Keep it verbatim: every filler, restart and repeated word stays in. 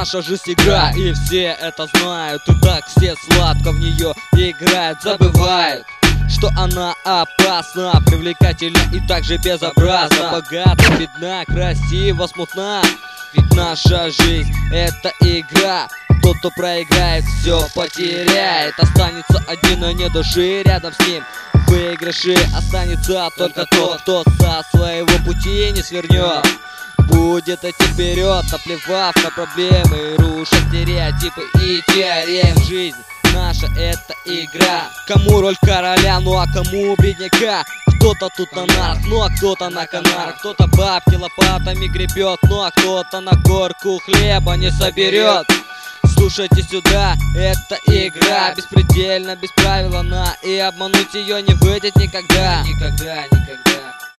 наша жизнь игра, и все это знают. И так все сладко в нее играют, забывают, что она опасна, привлекательна и также безобразна. Богата, бедна, красива, смутна. Ведь наша жизнь — это игра. Тот, кто проиграет, все потеряет. Останется один, и не души рядом с ним. В выигрыше останется только тот, кто со своего пути не свернет. Будет идти вперед, наплевав на проблемы, руша стереотипы и теоремы. Жизнь наша — это игра. Кому роль короля, ну а кому бедняка? Кто-то тут на нарах, ну а кто-то на канарах. Кто-то бабки лопатами гребет, ну а кто-то на горку хлеба не соберет. Слушайте сюда, это игра беспредельно, без правил она, и обмануть ее не выйдет никогда. Никогда, никогда.